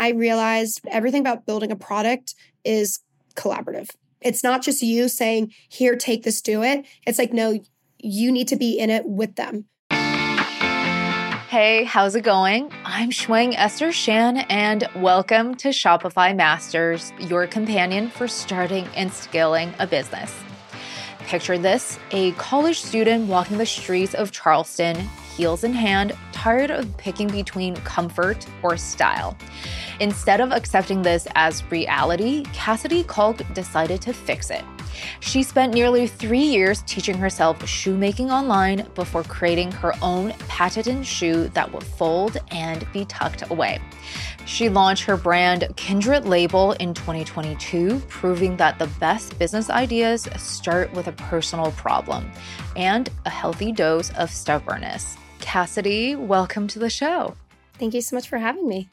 I realized everything about building a product is collaborative. It's not just you saying, here, take this, do it. It's like, no, you need to be in it with them. Hey, how's it going? I'm Shuang Esther Shan, and welcome to Shopify Masters, your companion for starting and scaling a business. Picture this, a college student walking the streets of Charleston, heels in hand, tired of picking between comfort or style. Instead of accepting this as reality, Cassidy Kalk decided to fix it. She spent nearly 3 years teaching herself shoemaking online before creating her own patented shoe that would fold and be tucked away. She launched her brand Kindred Label in 2022, proving that the best business ideas start with a personal problem and a healthy dose of stubbornness. Cassidy, welcome to the show. Thank you so much for having me.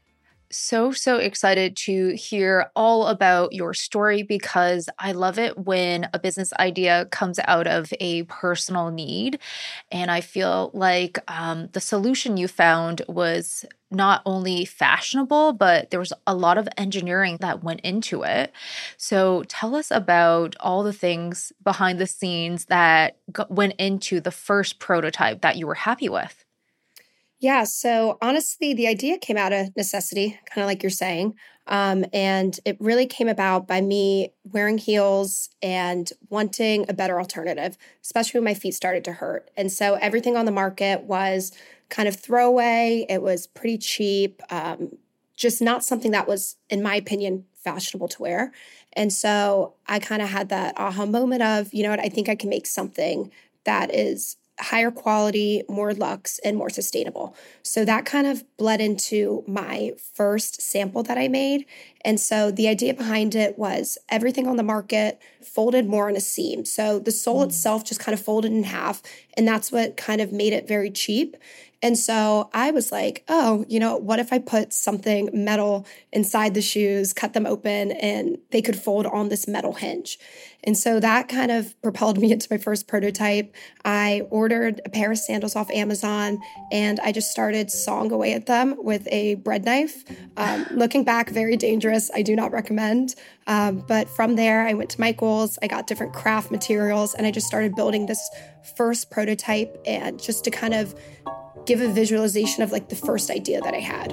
So excited to hear all about your story because I love it when a business idea comes out of a personal need. And I feel like the solution you found was not only fashionable, but there was a lot of engineering that went into it. So tell us about all the things behind the scenes that went into the first prototype that you were happy with. Yeah, so honestly, the idea came out of necessity, kind of like you're saying. And it really came about by me wearing heels and wanting a better alternative, especially when my feet started to hurt. And so everything on the market was kind of throwaway. It was pretty cheap, just not something that was, in my opinion, fashionable to wear. And so I kind of had that aha moment of, you know what, I think I can make something that is higher quality, more luxe, and more sustainable. So that kind of bled into my first sample that I made. And so the idea behind it was everything on the market folded more on a seam. So the sole itself just kind of folded in half, and that's what kind of made it very cheap. And so I was like, oh, you know, what if I put something metal inside the shoes, cut them open, and they could fold on this metal hinge? And so that kind of propelled me into my first prototype. I ordered a pair of sandals off Amazon, and I just started sawing away at them with a bread knife. Looking back, very dangerous. I do not recommend. But from there, I went to Michael's. I got different craft materials, and I just started building this first prototype, and just to kind of give a visualization of like the first idea that I had.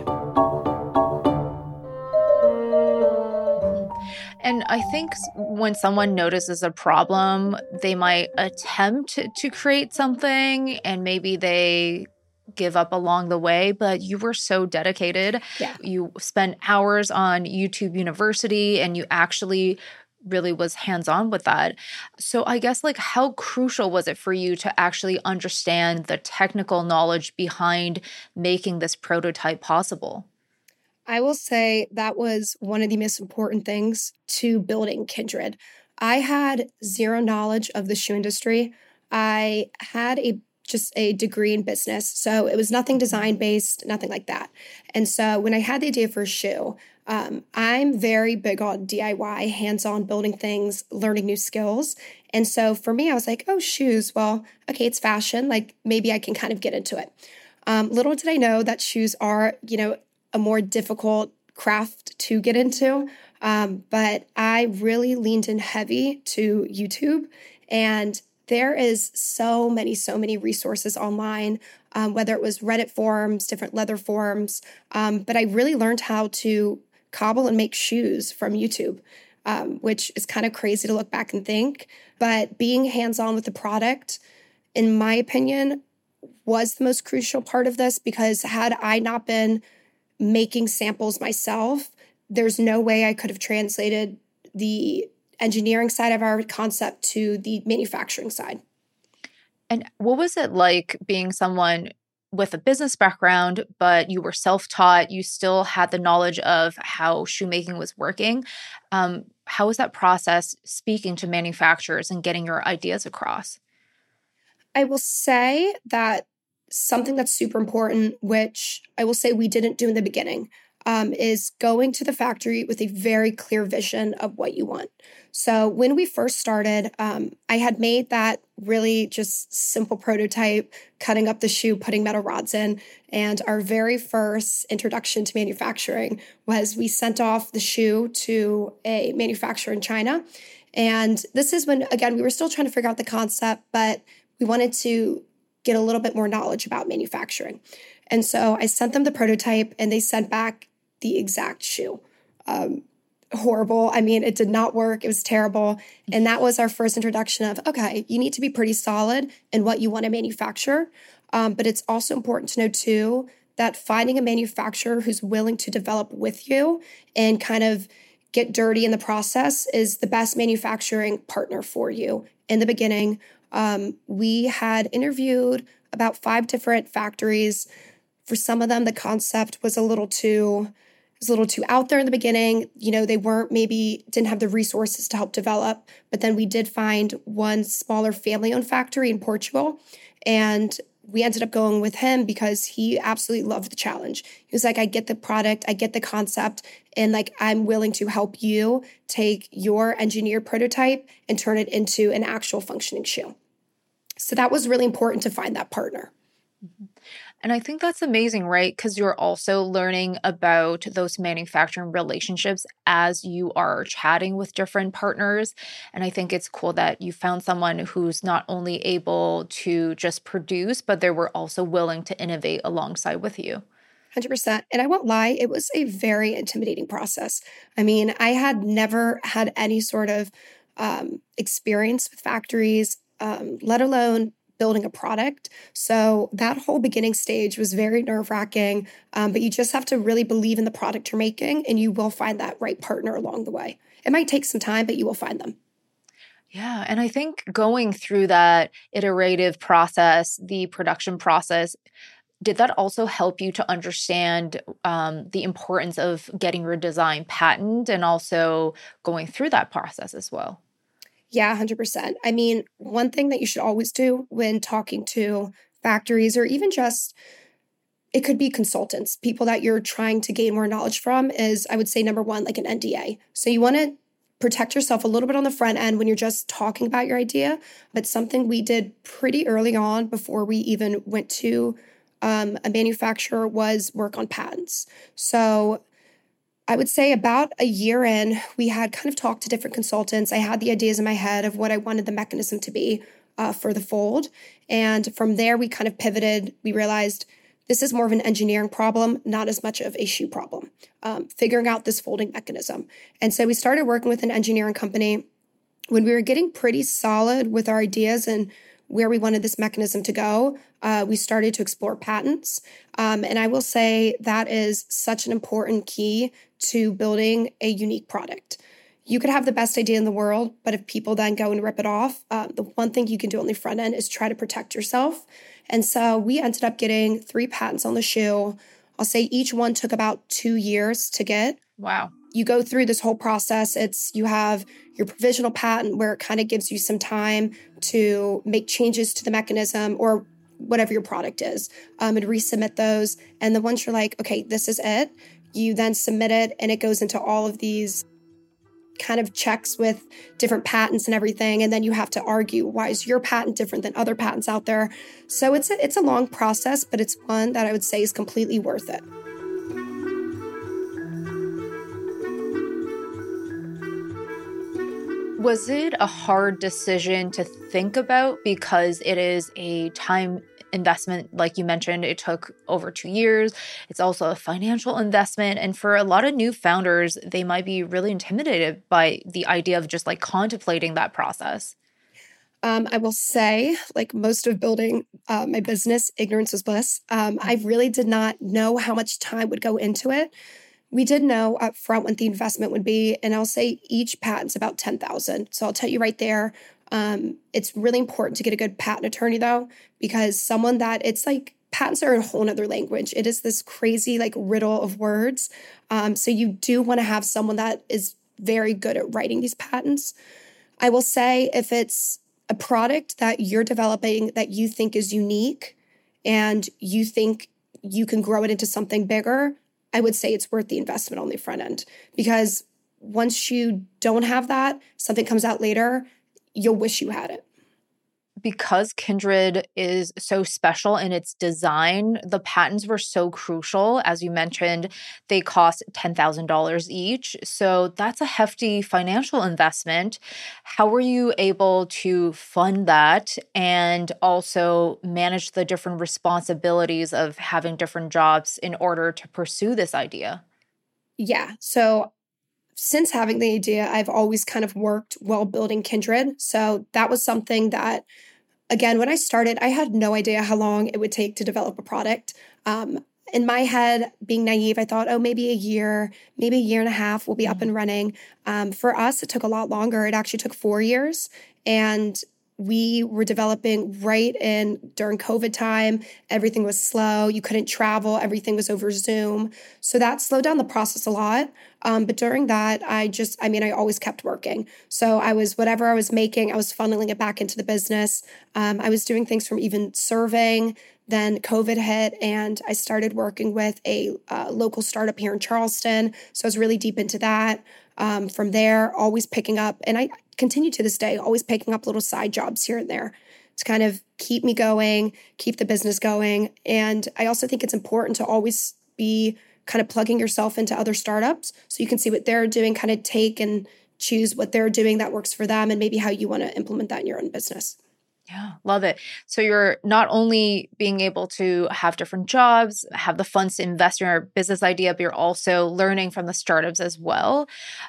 And I think when someone notices a problem, they might attempt to create something and maybe they give up along the way, but you were so dedicated. Yeah. You spent hours on YouTube University and you actually really was hands-on with that. So I guess like how crucial was it for you to actually understand the technical knowledge behind making this prototype possible? I will say that was one of the most important things to building Kindred. I had zero knowledge of the shoe industry. I had just a degree in business. So it was nothing design based, nothing like that. And so when I had the idea for a shoe, I'm very big on DIY, hands-on building things, learning new skills. And so for me, I was like, oh, shoes, well, okay, it's fashion. Like maybe I can kind of get into it. Little did I know that shoes are, you know, a more difficult craft to get into. But I really leaned in heavy to YouTube, and there is so many resources online, whether it was Reddit forums, different leather forums. But I really learned how to cobble and make shoes from YouTube, which is kind of crazy to look back and think. But being hands-on with the product, in my opinion, was the most crucial part of this, because had I not been making samples myself, there's no way I could have translated the engineering side of our concept to the manufacturing side. And what was it like being someone with a business background, but you were self-taught, you still had the knowledge of how shoemaking was working? How was that process speaking to manufacturers and getting your ideas across? I will say that something that's super important, which I will say we didn't do in the beginning, is going to the factory with a very clear vision of what you want. So when we first started, I had made that really just simple prototype, cutting up the shoe, putting metal rods in. And our very first introduction to manufacturing was we sent off the shoe to a manufacturer in China. And this is when, again, we were still trying to figure out the concept, but we wanted to get a little bit more knowledge about manufacturing. And so I sent them the prototype and they sent back the exact shoe. Horrible. I mean, it did not work. It was terrible. And that was our first introduction of, okay, you need to be pretty solid in what you want to manufacture. But it's also important to know too, that finding a manufacturer who's willing to develop with you and kind of get dirty in the process is the best manufacturing partner for you. In the beginning, we had interviewed about 5 different factories. For some of them, the concept was a little too out there in the beginning. You know, they didn't have the resources to help develop. But then we did find one smaller family-owned factory in Portugal. And we ended up going with him because he absolutely loved the challenge. He was like, I get the product, I get the concept, and like, I'm willing to help you take your engineered prototype and turn it into an actual functioning shoe. So that was really important to find that partner. And I think that's amazing, right? Because you're also learning about those manufacturing relationships as you are chatting with different partners. And I think it's cool that you found someone who's not only able to just produce, but they were also willing to innovate alongside with you. 100%. And I won't lie, it was a very intimidating process. I mean, I had never had any sort of experience with factories, let alone building a product. So that whole beginning stage was very nerve-wracking, but you just have to really believe in the product you're making, and you will find that right partner along the way. It might take some time, but you will find them. Yeah. And I think going through that iterative process, the production process, did that also help you to understand the importance of getting your design patented and also going through that process as well? Yeah, 100%. I mean, one thing that you should always do when talking to factories or even just it could be consultants, people that you're trying to gain more knowledge from is, I would say, number one, like an NDA. So you want to protect yourself a little bit on the front end when you're just talking about your idea. But something we did pretty early on before we even went to a manufacturer was work on patents. So I would say about a year in, we had kind of talked to different consultants. I had the ideas in my head of what I wanted the mechanism to be for the fold. And from there, we kind of pivoted. We realized this is more of an engineering problem, not as much of a shoe problem, figuring out this folding mechanism. And so we started working with an engineering company. When we were getting pretty solid with our ideas and where we wanted this mechanism to go, we started to explore patents. And I will say that is such an important key to building a unique product. You could have the best idea in the world, but if people then go and rip it off, the one thing you can do on the front end is try to protect yourself. And so we ended up getting 3 patents on the shoe. I'll say each one took about 2 years to get. Wow. You go through this whole process. You have your provisional patent where it kind of gives you some time to make changes to the mechanism or whatever your product is, and resubmit those. And the once you're like, okay, this is it, you then submit it and it goes into all of these kind of checks with different patents and everything. And then you have to argue, why is your patent different than other patents out there? So it's a long process, but it's one that I would say is completely worth it. Was it a hard decision to think about because it is a time investment? Like you mentioned, it took over 2 years. It's also a financial investment. And for a lot of new founders, they might be really intimidated by the idea of just like contemplating that process. I will say, like most of building my business, ignorance is bliss. I really did not know how much time would go into it. We did know up front what the investment would be, and I'll say each patent's about $10,000. So I'll tell you right there, it's really important to get a good patent attorney though, because someone that it's like patents are a whole nother language. It is this crazy like riddle of words. So you do want to have someone that is very good at writing these patents. I will say if it's a product that you're developing that you think is unique and you think you can grow it into something bigger, I would say it's worth the investment on the front end, because once you don't have that, something comes out later, you'll wish you had it. Because Kindred is so special in its design, the patents were so crucial. As you mentioned, they cost $10,000 each. So that's a hefty financial investment. How were you able to fund that and also manage the different responsibilities of having different jobs in order to pursue this idea? Yeah. So since having the idea, I've always kind of worked while building Kindred. So that was something that, again, when I started, I had no idea how long it would take to develop a product. In my head, being naive, I thought, oh, maybe a year, maybe a year and a half, we'll be up and running. For us, it took a lot longer. It actually took 4 years. And we were developing right in during COVID time. Everything was slow. You couldn't travel. Everything was over Zoom. So that slowed down the process a lot. But during that, I always kept working. So whatever I was making, I was funneling it back into the business. I was doing things from even serving. Then COVID hit and I started working with a local startup here in Charleston. So I was really deep into that. From there, always picking up, and I continue to this day, always picking up little side jobs here and there to kind of keep me going, keep the business going. And I also think it's important to always be kind of plugging yourself into other startups so you can see what they're doing, kind of take and choose what they're doing that works for them and maybe how you want to implement that in your own business. Yeah, love it. So you're not only being able to have different jobs, have the funds to invest in your business idea, but you're also learning from the startups as well.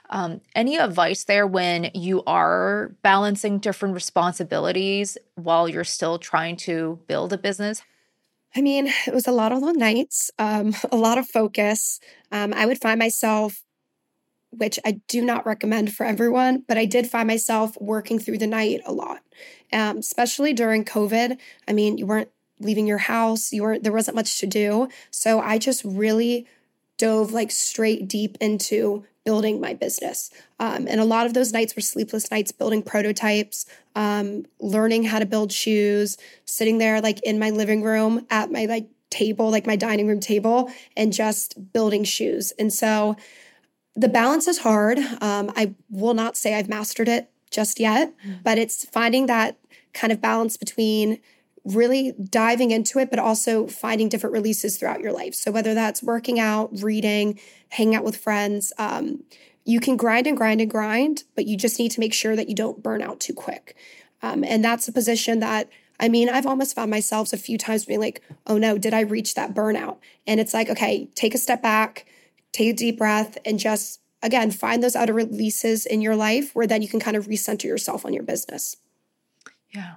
Any advice there when you are balancing different responsibilities while you're still trying to build a business? I mean, it was a lot of long nights, a lot of focus. I would find myself, which I do not recommend for everyone, but I did find myself working through the night a lot, especially during COVID. I mean, you weren't leaving your house, there wasn't much to do. So I just really dove like straight deep into building my business. And a lot of those nights were sleepless nights building prototypes, learning how to build shoes, sitting there like in my living room at my like table, like my dining room table, and just building shoes. And so the balance is hard. I will not say I've mastered it just yet, but it's finding that kind of balance between really diving into it, but also finding different releases throughout your life. So whether that's working out, reading, hanging out with friends, you can grind and grind and grind, but you just need to make sure that you don't burn out too quick. And that's a position that, I've almost found myself a few times being like, oh no, did I reach that burnout? And it's like, okay, take a step back, take a deep breath, and just, again, find those outer releases in your life where then you can kind of recenter yourself on your business. Yeah.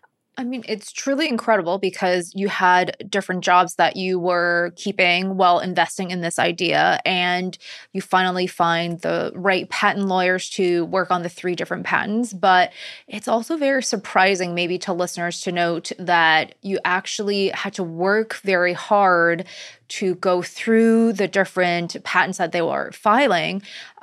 I mean, it's truly incredible because you had different jobs that you were keeping while investing in this idea, and you finally find the right patent lawyers to work on the 3 different patents. But it's also very surprising, maybe to listeners, to note that you actually had to work very hard to go through the different patents that they were filing.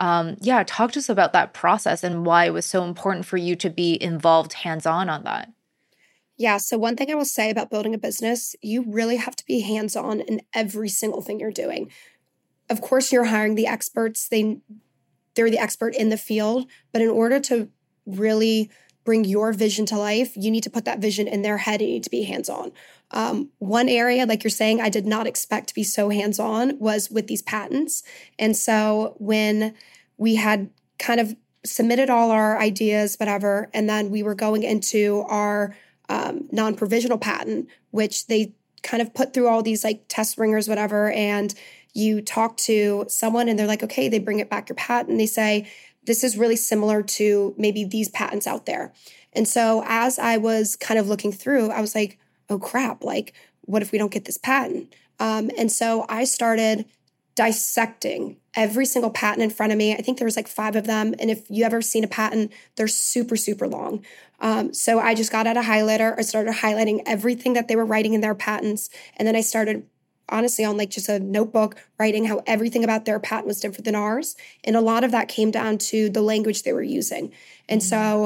Talk to us about that process and why it was so important for you to be involved hands-on on that. Yeah. So one thing I will say about building a business, you really have to be hands-on in every single thing you're doing. Of course, you're hiring the experts. They're the expert in the field. But in order to really bring your vision to life, you need to put that vision in their head. You need to be hands-on. One area, like you're saying, I did not expect to be so hands-on was with these patents. And so when we had kind of submitted all our ideas, whatever, and then we were going into our non-provisional patent, which they kind of put through all these like test ringers, whatever. And you talk to someone and they're like, okay, they bring it back your patent. And they say, this is really similar to maybe these patents out there. And so as I was kind of looking through, I was like, oh crap, like, what if we don't get this patent? And so I started dissecting every single patent in front of me. I think there was like 5 of them. And if you ever seen a patent, they're super, super long. So I just got out a highlighter. I started highlighting everything that they were writing in their patents. And then I started honestly on like just a notebook writing how everything about their patent was different than ours. And a lot of that came down to the language they were using. And so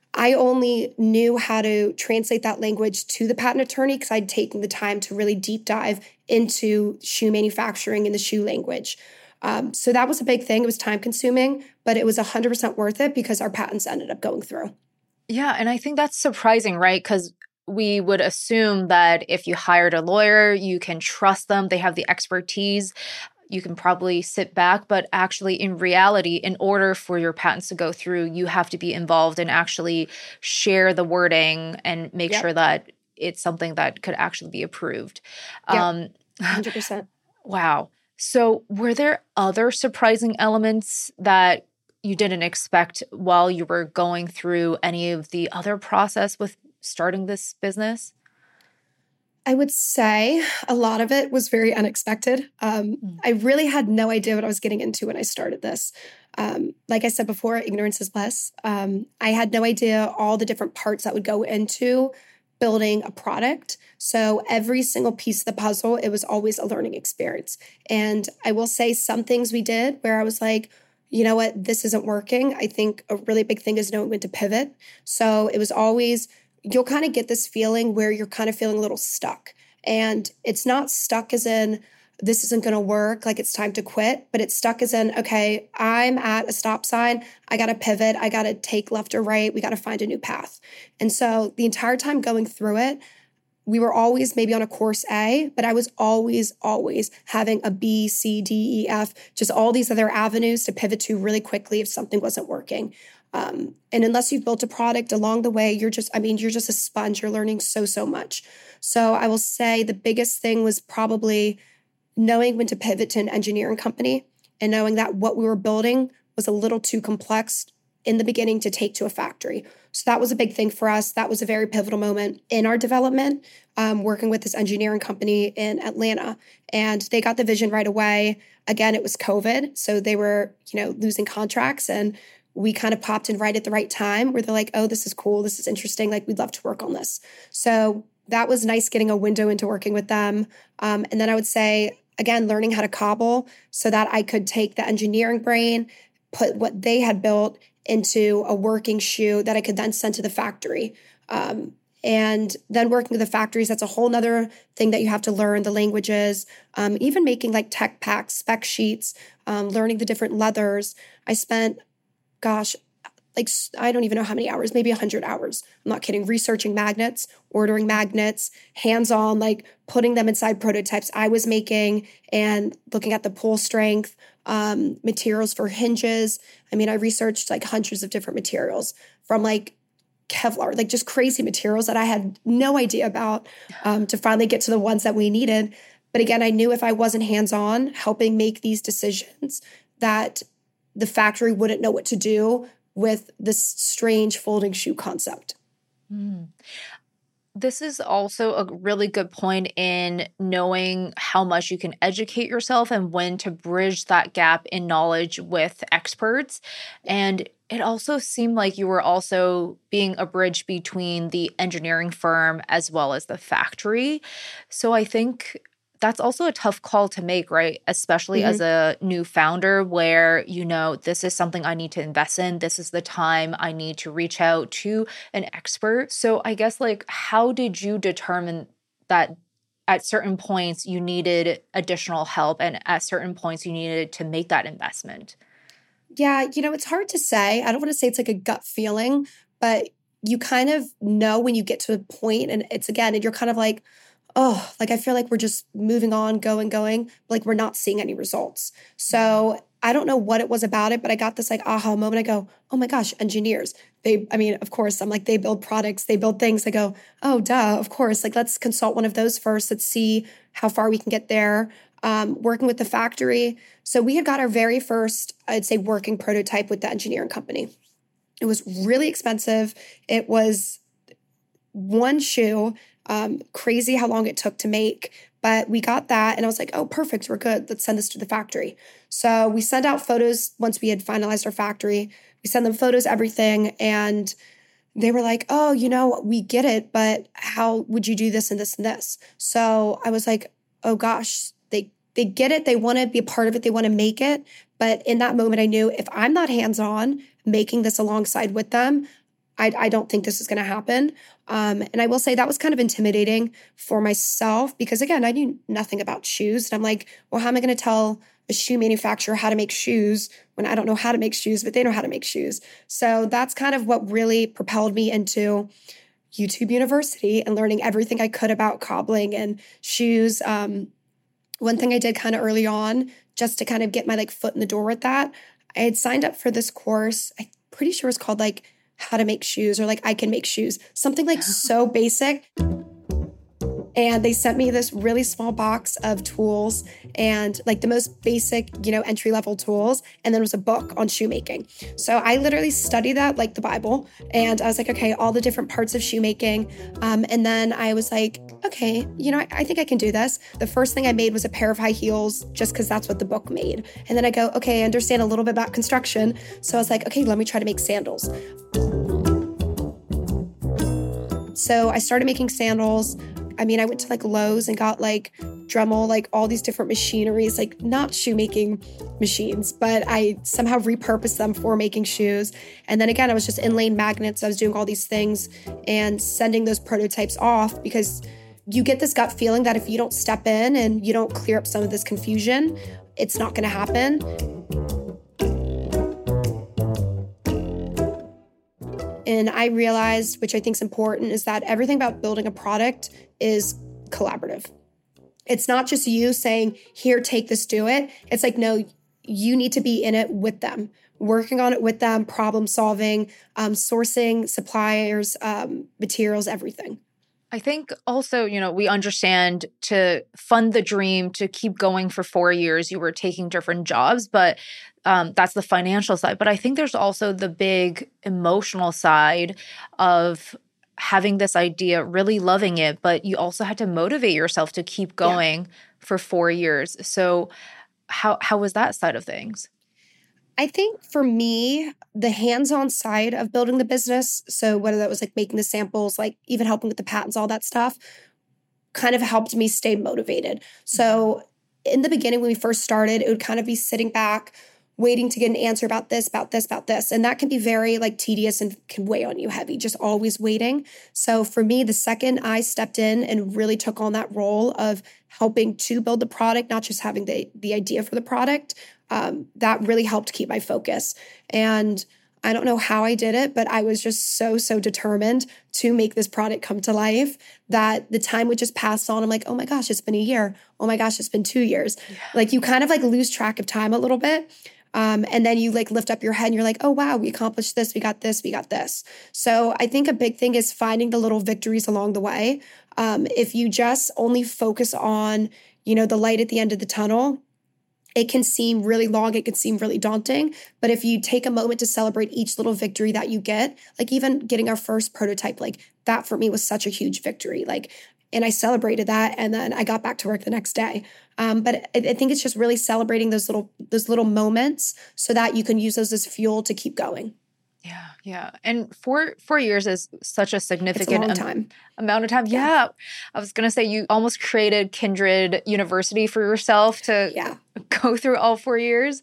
I only knew how to translate that language to the patent attorney because I'd taken the time to really deep dive into shoe manufacturing and the shoe language. So that was a big thing. It was time consuming, but it was 100% worth it because our patents ended up going through. Yeah, and I think that's surprising, right? Because we would assume that if you hired a lawyer, you can trust them, they have the expertise, you can probably sit back. But actually, in reality, in order for your patents to go through, you have to be involved and actually share the wording and make Yep. sure that it's something that could actually be approved. Yep. 100%. Wow. So, were there other surprising elements that you didn't expect while you were going through any of the other process with starting this business? I would say a lot of it was very unexpected. I really had no idea what I was getting into when I started this. Like I said before, ignorance is bliss. I had no idea all the different parts that would go into building a product. So every single piece of the puzzle, it was always a learning experience. And I will say some things we did where I was like, you know what, this isn't working. I think a really big thing is knowing when to pivot. So it was always, you'll kind of get this feeling where you're kind of feeling a little stuck. And it's not stuck as in, this isn't going to work, like it's time to quit, but it's stuck as in, okay, I'm at a stop sign. I got to pivot. I got to take left or right. We got to find a new path. And so the entire time going through it, we were always maybe on a course A, but I was always having a B, C, D, E, F, just all these other avenues to pivot to really quickly if something wasn't working. And unless you've built a product along the way, you're just a sponge. You're learning so much. So I will say the biggest thing was probably knowing when to pivot to an engineering company and knowing that what we were building was a little too complex in the beginning to take to a factory. So that was a big thing for us. That was a very pivotal moment in our development, working with this engineering company in Atlanta. And they got the vision right away. Again, it was COVID. So they were, losing contracts, and we kind of popped in right at the right time where they're like, oh, this is cool. This is interesting. Like, we'd love to work on this. So that was nice getting a window into working with them. And then I would say, again, learning how to cobble so that I could take the engineering brain, put what they had built into a working shoe that I could then send to the factory. And then working with the factories, that's a whole nother thing that you have to learn, the languages, even making like tech packs, spec sheets, learning the different leathers. I spent, I don't even know how many hours, maybe 100 hours. I'm not kidding. Researching magnets, ordering magnets, hands-on, like putting them inside prototypes I was making and looking at the pull strength, materials for hinges. I mean, I researched like hundreds of different materials from like Kevlar, like just crazy materials that I had no idea about, to finally get to the ones that we needed. But again, I knew if I wasn't hands-on helping make these decisions that the factory wouldn't know what to do with this strange folding shoe concept. This is also a really good point in knowing how much you can educate yourself and when to bridge that gap in knowledge with experts. And it also seemed like you were also being a bridge between the engineering firm as well as the factory. So I think that's also a tough call to make, right? Especially as a new founder where, this is something I need to invest in. This is the time I need to reach out to an expert. So I guess how did you determine that at certain points you needed additional help and at certain points you needed to make that investment? Yeah, it's hard to say. I don't want to say it's like a gut feeling, but you kind of know when you get to a point and and you're kind of like, oh, like I feel like we're just moving on, going, like we're not seeing any results. So I don't know what it was about it, but I got this like aha moment. I go, oh my gosh, engineers. Of course, I'm like, they build products, they build things. I go, oh, duh, of course. Like, let's consult one of those first. Let's see how far we can get there. Working with the factory. So we had got our very first, I'd say, working prototype with the engineering company. It was really expensive. It was one shoe. Crazy how long it took to make, but we got that and I was like, oh, perfect. We're good. Let's send this to the factory. So we sent out photos once we had finalized our factory. We sent them photos, everything. And they were like, oh, we get it, but how would you do this and this and this? So I was like, oh gosh, they get it. They want to be a part of it. They want to make it. But in that moment, I knew if I'm not hands-on making this alongside with them, I don't think this is going to happen. And I will say that was kind of intimidating for myself because, again, I knew nothing about shoes. And I'm like, well, how am I going to tell a shoe manufacturer how to make shoes when I don't know how to make shoes, but they know how to make shoes? So that's kind of what really propelled me into YouTube University and learning everything I could about cobbling and shoes. One thing I did kind of early on, just to kind of get my foot in the door with that, I had signed up for this course. I'm pretty sure it's called how to make shoes or I can make shoes, something so basic. And they sent me this really small box of tools and the most basic, entry-level tools. And then it was a book on shoemaking. So I literally studied that like the Bible. And I was like, okay, all the different parts of shoemaking. And then I was like, okay, I think I can do this. The first thing I made was a pair of high heels just because that's what the book made. And then I go, okay, I understand a little bit about construction. So I was like, okay, let me try to make sandals. So I started making sandals. I went to Lowe's and got Dremel, all these different machineries, not shoemaking machines, but I somehow repurposed them for making shoes. And then again, I was just inlaying magnets. I was doing all these things and sending those prototypes off because you get this gut feeling that if you don't step in and you don't clear up some of this confusion, it's not going to happen. And I realized, which I think is important, is that everything about building a product is collaborative. It's not just you saying, here, take this, do it. It's no, you need to be in it with them, working on it with them, problem solving, sourcing, suppliers, materials, everything. I think also, we understand to fund the dream, to keep going for 4 years, you were taking different jobs, but that's the financial side. But I think there's also the big emotional side of having this idea, really loving it, but you also had to motivate yourself to keep going for 4 years. So how was that side of things? I think for me, the hands-on side of building the business, so whether that was making the samples, even helping with the patents, all that stuff, kind of helped me stay motivated. So in the beginning, when we first started, it would kind of be sitting back, waiting to get an answer about this, about this, about this. And that can be very tedious and can weigh on you heavy, just always waiting. So for me, the second I stepped in and really took on that role of helping to build the product, not just having the idea for the product, that really helped keep my focus. And I don't know how I did it, but I was just so determined to make this product come to life that the time would just pass on. I'm like, oh my gosh, it's been a year. Oh my gosh, it's been 2 years. Yeah. You kind of lose track of time a little bit. And then you lift up your head and you're like, oh, wow, we accomplished this. We got this. We got this. So I think a big thing is finding the little victories along the way. If you just only focus on, the light at the end of the tunnel, it can seem really long. It can seem really daunting. But if you take a moment to celebrate each little victory that you get, even getting our first prototype, that for me was such a huge victory. And I celebrated that, and then I got back to work the next day. But I think it's just really celebrating those little moments so that you can use those as fuel to keep going. Yeah. And 4 years is such a significant amount of time. Yeah. I was going to say you almost created Kindred University for yourself to go through all 4 years.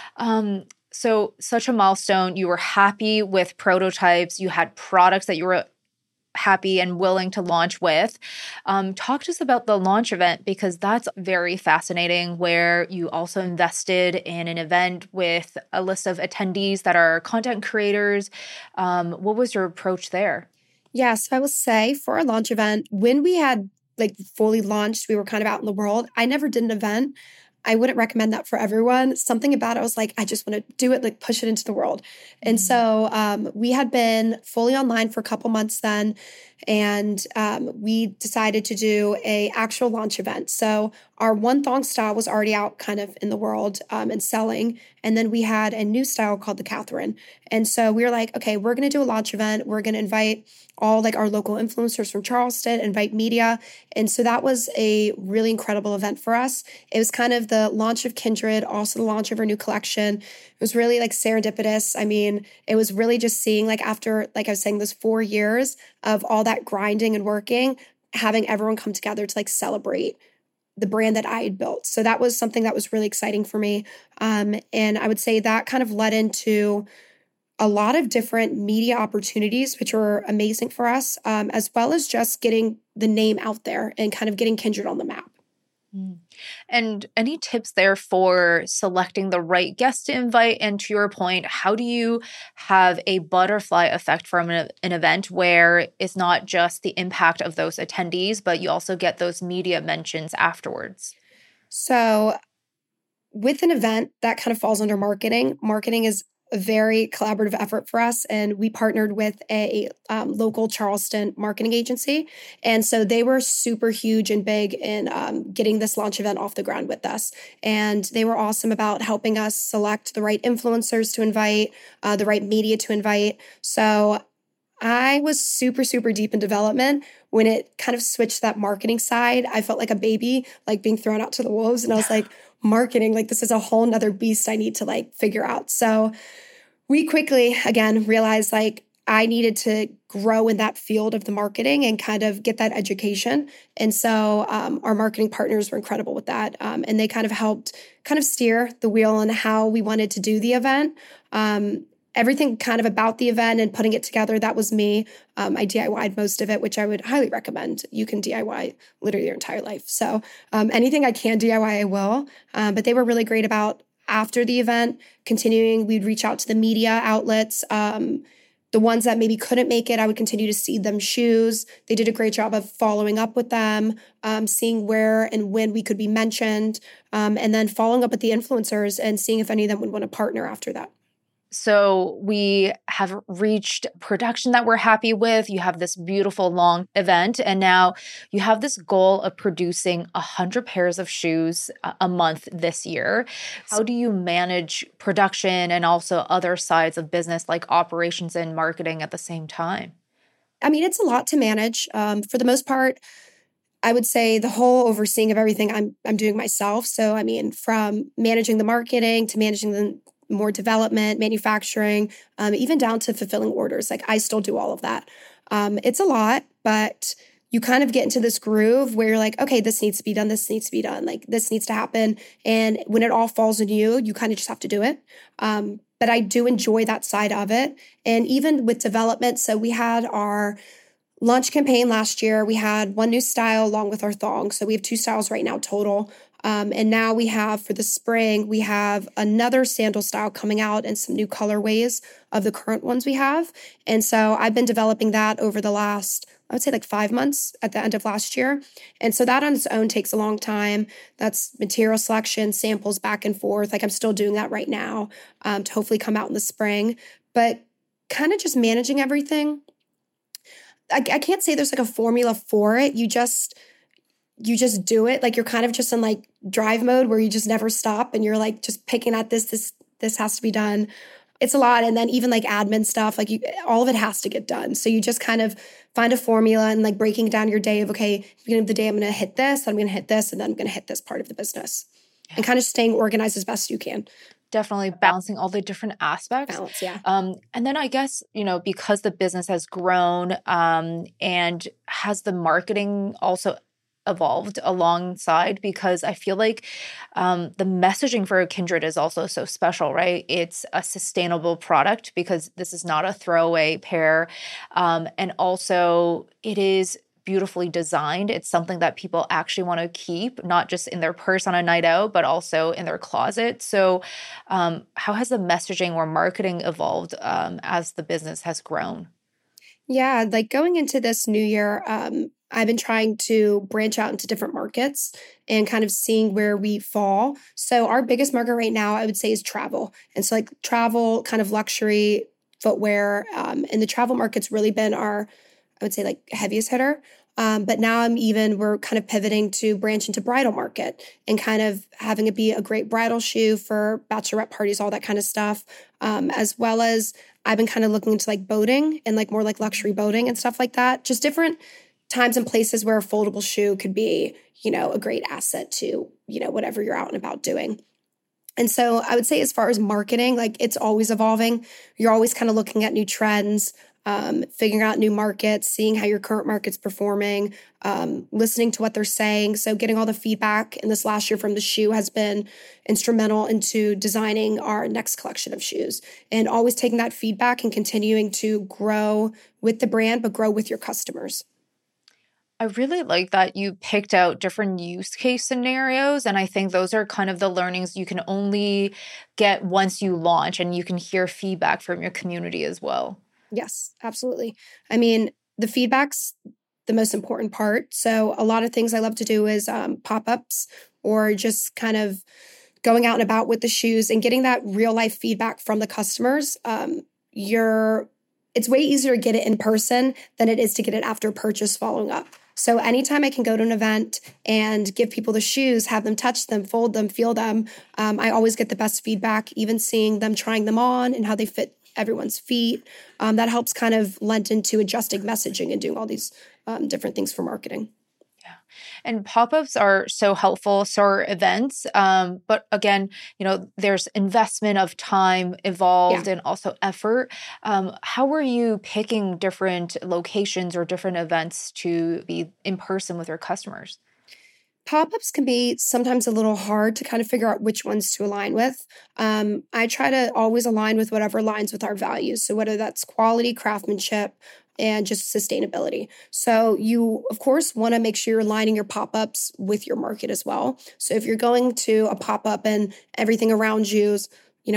So such a milestone. You were happy with prototypes. You had products that you were happy and willing to launch with. Talk to us about the launch event, because that's very fascinating, where you also invested in an event with a list of attendees that are content creators. What was your approach there? Yeah, so I will say for our launch event, when we had fully launched, we were kind of out in the world. I never did an event. I wouldn't recommend that for everyone. Something about it, I was I just want to do it, push it into the world. And so we had been fully online for a couple months then, and we decided to do a actual launch event. So our one thong style was already out kind of in the world and selling. And then we had a new style called the Catherine. And so we were okay, we're going to do a launch event. We're going to invite all our local influencers from Charleston, invite media. And so that was a really incredible event for us. It was kind of the launch of Kindred, also the launch of our new collection. It was really serendipitous. It was really just seeing after, I was saying, those 4 years of all that grinding and working, having everyone come together to celebrate the brand that I had built. So that was something that was really exciting for me. And I would say that kind of led into a lot of different media opportunities, which were amazing for us, as well as just getting the name out there and kind of getting Kindred on the map. And any tips there for selecting the right guest to invite? And to your point, how do you have a butterfly effect from an event where it's not just the impact of those attendees, but you also get those media mentions afterwards? So with an event that kind of falls under marketing, marketing is a very collaborative effort for us. And we partnered with a local Charleston marketing agency. And so they were super huge and big in getting this launch event off the ground with us. And they were awesome about helping us select the right influencers to invite, the right media to invite. So I was super, super deep in development. When it kind of switched that marketing side, I felt like a baby, like being thrown out to the wolves. And I was like, marketing, like this is a whole nother beast I need to like figure out. So we quickly, again, realized like I needed to grow in that field of the marketing and kind of get that education. And so our marketing partners were incredible with that. And they kind of helped kind of steer the wheel on how we wanted to do the event. Everything kind of about the event and putting it together, that was me. I DIY'd most of it, which I would highly recommend. You can DIY literally your entire life. So anything I can DIY, I will. But they were really great about after the event, continuing, we'd reach out to the media outlets. The ones that maybe couldn't make it, I would continue to seed them shoes. They did a great job of following up with them, seeing where and when we could be mentioned, and then following up with the influencers and seeing if any of them would want to partner after that. So we have reached production that we're happy with. You have this beautiful long event, and now you have this goal of producing 100 pairs of shoes a month this year. How do you manage production and also other sides of business like operations and marketing at the same time? I mean, it's a lot to manage. For the most part, I would say the whole overseeing of everything I'm doing myself. So, I mean, from managing the marketing to managing the more development, manufacturing, even down to fulfilling orders. Like I still do all of that. It's a lot, but you kind of get into this groove where you're like, okay, this needs to be done. This needs to be done. Like this needs to happen. And when it all falls on you, you kind of just have to do it. But I do enjoy that side of it. And even with development, so we had our launch campaign last year. We had one new style along with our thong. So we have 2 styles right now total. And now we have for the spring, we have another sandal style coming out and some new colorways of the current ones we have. And so I've been developing that over the last, I would say like 5 months at the end of last year. And so that on its own takes a long time. That's material selection, samples back and forth. Like I'm still doing that right now to hopefully come out in the spring. But kind of just managing everything. I can't say there's like a formula for it. You just do it. Like you're kind of just in like drive mode where you just never stop and you're like just picking at this has to be done. It's a lot. And then even like admin stuff, like all of it has to get done. So you just kind of find a formula and like breaking down your day of, okay, beginning of the day, I'm going to hit this, I'm going to hit this, and then I'm going to hit this part of the business. And kind of staying organized as best you can. Definitely balancing all the different aspects. Balance, yeah. And then I guess, because the business has grown and has the marketing also evolved alongside, because I feel like the messaging for Kindred is also so special, right? It's a sustainable product because this is not a throwaway pair. And also it is beautifully designed. It's something that people actually want to keep, not just in their purse on a night out, but also in their closet. So how has the messaging or marketing evolved as the business has grown? Yeah, like going into this new year, I've been trying to branch out into different markets and kind of seeing where we fall. So our biggest market right now, I would say, is travel. And so like travel, kind of luxury footwear, and the travel market's really been our, I would say, like heaviest hitter. But now we're kind of pivoting to branch into bridal market and kind of having it be a great bridal shoe for bachelorette parties, all that kind of stuff. As well as I've been kind of looking into like boating and like more like luxury boating and stuff like that. Just different times and places where a foldable shoe could be, a great asset to, whatever you're out and about doing. And so I would say as far as marketing, like it's always evolving. You're always kind of looking at new trends. figuring out new markets, seeing how your current market's performing, listening to what they're saying. So getting all the feedback in this last year from the shoe has been instrumental into designing our next collection of shoes, and always taking that feedback and continuing to grow with the brand, but grow with your customers. I really like that you picked out different use case scenarios. And I think those are kind of the learnings you can only get once you launch, and you can hear feedback from your community as well. Yes, absolutely. I mean, the feedback's the most important part. So a lot of things I love to do is pop-ups, or just kind of going out and about with the shoes and getting that real life feedback from the customers. It's way easier to get it in person than it is to get it after purchase following up. So anytime I can go to an event and give people the shoes, have them touch them, fold them, feel them, I always get the best feedback, even seeing them trying them on and how they fit everyone's feet. That helps kind of lend into adjusting messaging and doing all these different things for marketing. And pop-ups are so helpful, so are events. But again, there's investment of time involved and also effort. How were you picking different locations or different events to be in person with your customers? Pop-ups can be sometimes a little hard to kind of figure out which ones to align with. I try to always align with whatever aligns with our values. So whether that's quality, craftsmanship, and just sustainability. So you, of course, want to make sure you're aligning your pop-ups with your market as well. So if you're going to a pop-up and everything around you is,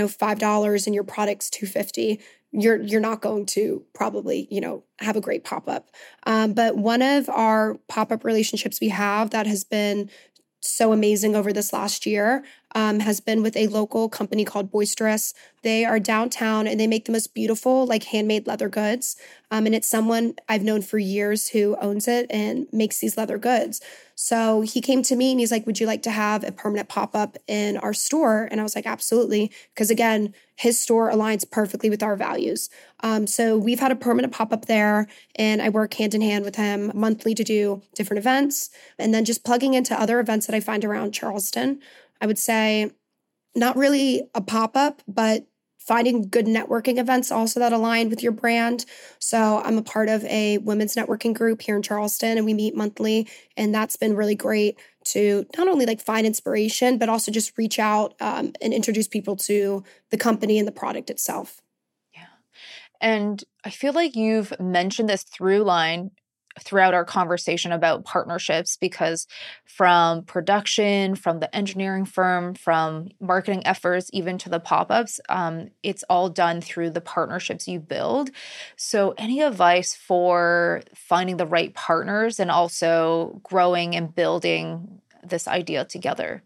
$5 and your product's $2.50, you're not going to probably, have a great pop-up. But one of our pop-up relationships we have that has been so amazing over this last year has been with a local company called Boisterous. They are downtown and they make the most beautiful, handmade leather goods. And it's someone I've known for years who owns it and makes these leather goods. So he came to me and he's like, would you like to have a permanent pop-up in our store? And I was like, absolutely. Because again, his store aligns perfectly with our values. So we've had a permanent pop-up there, and I work hand in hand with him monthly to do different events, and then just plugging into other events that I find around Charleston. I would say not really a pop-up, but finding good networking events also that align with your brand. So I'm a part of a women's networking group here in Charleston, and we meet monthly. And that's been really great to not only find inspiration, but also just reach out and introduce people to the company and the product itself. Yeah. And I feel like you've mentioned this through line throughout our conversation about partnerships, because from production, from the engineering firm, from marketing efforts, even to the pop-ups, it's all done through the partnerships you build. So any advice for finding the right partners and also growing and building this idea together?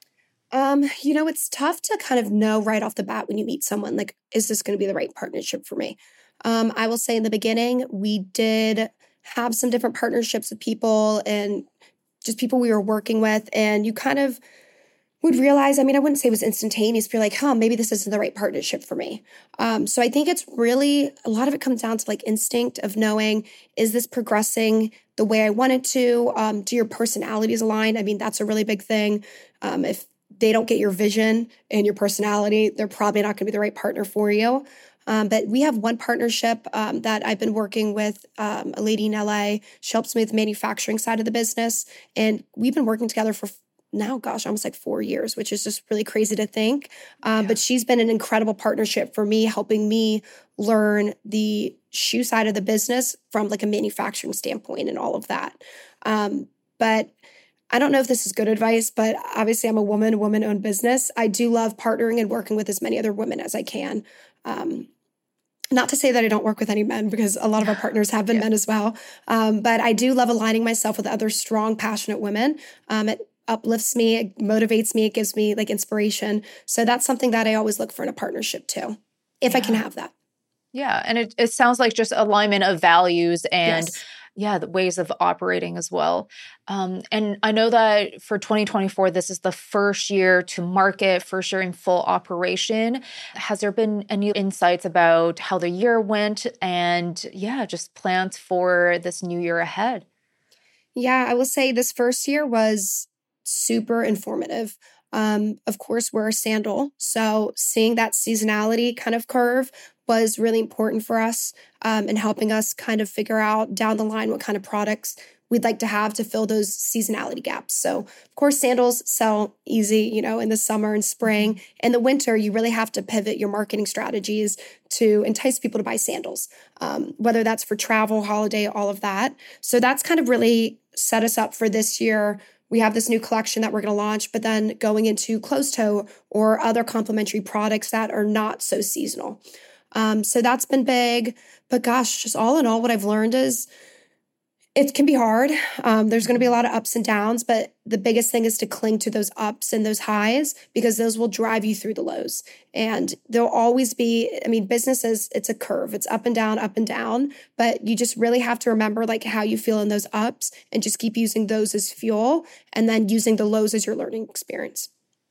It's tough to kind of know right off the bat when you meet someone, is this going to be the right partnership for me? I will say in the beginning, we did have some different partnerships with people and just people we were working with. And you kind of would realize, I wouldn't say it was instantaneous, but you're like, maybe this isn't the right partnership for me. So I think it's really, a lot of it comes down to instinct of knowing, is this progressing the way I want it to? Do your personalities align? That's a really big thing. If they don't get your vision and your personality, they're probably not going to be the right partner for you. But we have one partnership that I've been working with a lady in LA. She helps me with the manufacturing side of the business. And we've been working together for now, almost 4 years, which is just really crazy to think. But she's been an incredible partnership for me, helping me learn the shoe side of the business from a manufacturing standpoint and all of that. But I don't know if this is good advice, but obviously I'm a woman-owned business. I do love partnering and working with as many other women as I can. Not to say that I don't work with any men, because a lot of our partners have been men as well. But I do love aligning myself with other strong, passionate women. It uplifts me, it motivates me, it gives me inspiration. So that's something that I always look for in a partnership too, if I can have that. Yeah. And it sounds like just alignment of values and the ways of operating as well. And I know that for 2024, this is the first year to market, first year in full operation. Has there been any insights about how the year went and just plans for this new year ahead? Yeah, I will say this first year was super informative. Of course, we're a sandal. So seeing that seasonality kind of curve was really important for us in helping us kind of figure out down the line what kind of products we'd like to have to fill those seasonality gaps. So, of course, sandals sell easy, in the summer and spring. In the winter, you really have to pivot your marketing strategies to entice people to buy sandals, whether that's for travel, holiday, all of that. So that's kind of really set us up for this year. We have this new collection that we're going to launch, but then going into closed toe or other complementary products that are not so seasonal. So that's been big. But gosh, just all in all, what I've learned is it can be hard. There's going to be a lot of ups and downs, but the biggest thing is to cling to those ups and those highs because those will drive you through the lows. And there'll always be, business it's a curve. It's up and down, but you just really have to remember like how you feel in those ups and just keep using those as fuel and then using the lows as your learning experience.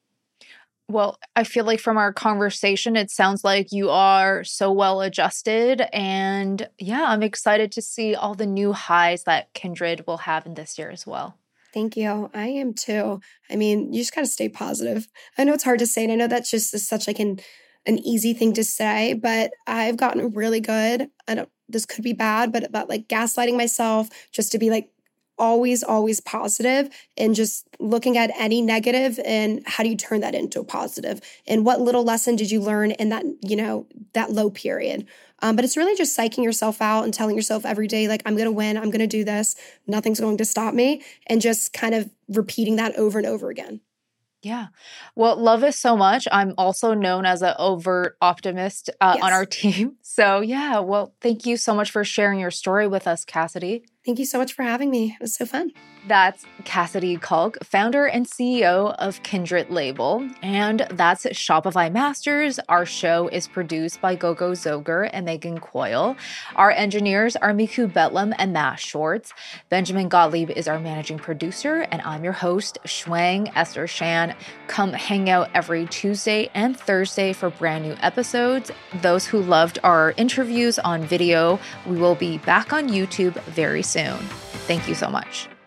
Well, I feel like from our conversation, it sounds like you are so well adjusted. And yeah, I'm excited to see all the new highs that Kindred will have in this year as well. Thank you. I am too. You just got to stay positive. I know it's hard to say, and I know that's just such like an easy thing to say, but I've gotten really good. This could be bad, but about like gaslighting myself just to be like, always positive and just looking at any negative and how do you turn that into a positive and what little lesson did you learn in that, that low period. But it's really just psyching yourself out and telling yourself every day, like, I'm going to win, I'm going to do this, nothing's going to stop me, and just kind of repeating that over and over again. Yeah. Well, love it so much. I'm also known as an overt optimist on our team. So yeah, well, thank you so much for sharing your story with us, Cassidy. Thank you so much for having me. It was so fun. That's Cassidy Kalk, founder and CEO of Kindred Label. And that's Shopify Masters. Our show is produced by Gogo Zoger and Megan Coyle. Our engineers are Miku Betlam and Matt Schwartz. Benjamin Gottlieb is our managing producer. And I'm your host, Shwang Esther Shan. Come hang out every Tuesday and Thursday for brand new episodes. Those who loved our interviews on video, we will be back on YouTube very soon. Thank you so much.